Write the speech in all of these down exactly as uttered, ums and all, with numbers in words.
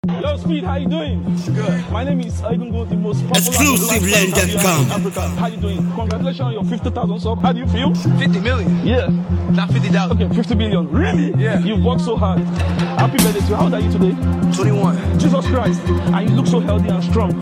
Yo, Speed, how you doing? Good. My name is Aigungo, the most popular Exclusive land dot com. in Africa. How you doing? Congratulations on your fifty thousand subs. How do you feel? fifty million? Yeah. Not fifty thousand. Okay, fifty billion. Really? Yeah. You've worked so hard. Happy birthday to you. How old are you today? twenty-one. Jesus Christ. And you look so healthy and strong.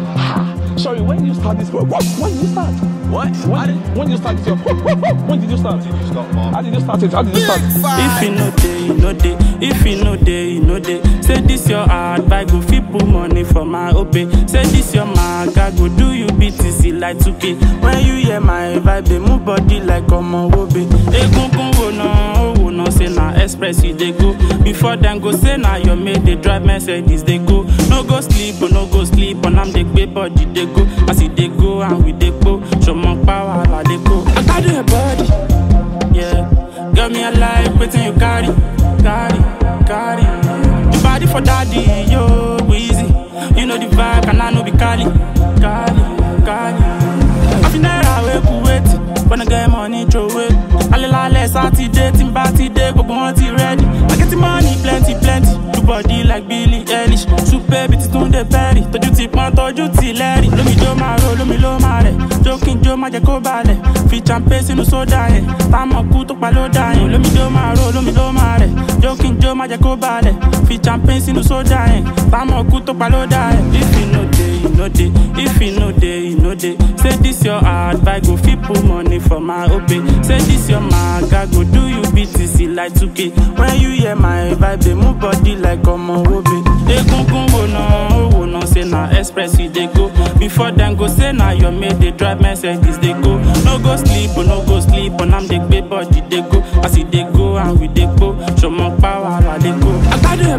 Sorry, when did you start this? When did you start? What? When, when did you start this? When did you start? How did you start it? How did you start? If you know day, you know day. If you know day, you know day. Say this your advice, go fit put money for my O P. Say this your maga, go do you B T C like two K. When you hear my vibe, they move body like Omo Wobe. Egungun wo no, wo no say na express you they go. Before them go say na your mate they drive Mercedes they go. No go sleep, oh no go sleep, on am they pay body they go. I see they go and we they go. Show my power like they go. I got your body, yeah. Got me alive, waiting you carry, carry, carry. The body for daddy, yo, Weezy. You know the vibe, and I know be Cali, Cali, Cali. I feel never away, wait. When I get money, throw it. I let less Saturday, team party day, go want it ready. I get the money, plenty, plenty. Do body like Billie Eilish. Super bitches don't they bury. To do tip, man, to do till Larry. Let me do my role, let me low my joking Joe, my Jacob Ballet. Fit champagne, no soda. Time up, put up a low dying. Let me do my role, let me low my joking Joe, my Jacob Ballet. Fit champagne, no soda. Time up, put up a low dying. If you know day, you know day. If you know day, you know day. Say this your advice, go fit put money for my O P. Say this your maga, go do you B T C like two K. When you hear my vibe, they move body like Omo Wobe. Egungun wo no, wo no say na express you they go. Before them go say na your mate they drive Mercedes they go. No go sleep, oh no go sleep, on am they pay body they go. I see they go and we they go. Show my power like they go. I got your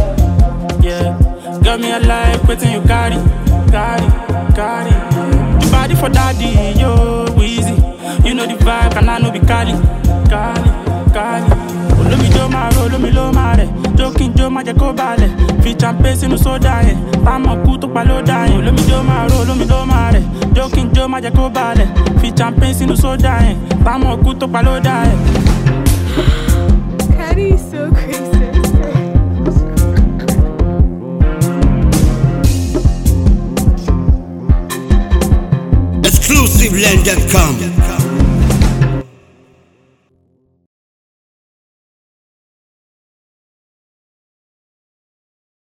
body, yeah. Got me alive, waiting you carry, carry, carry. The body for daddy, yo, Weezy. You know the vibe, and I know be Cali, Cali, Cali. Oh, let me do my role, let me low my joking Joe, my Jacob Ballet. Fit champagne, no soda. I'm a put up a low dying. Let me do my role, let me low my joking Joe, my Jacob Ballet. Fit champagne, no soda. I'm a put up a low dying. Caddy is so crazy. Exclusive land dot com.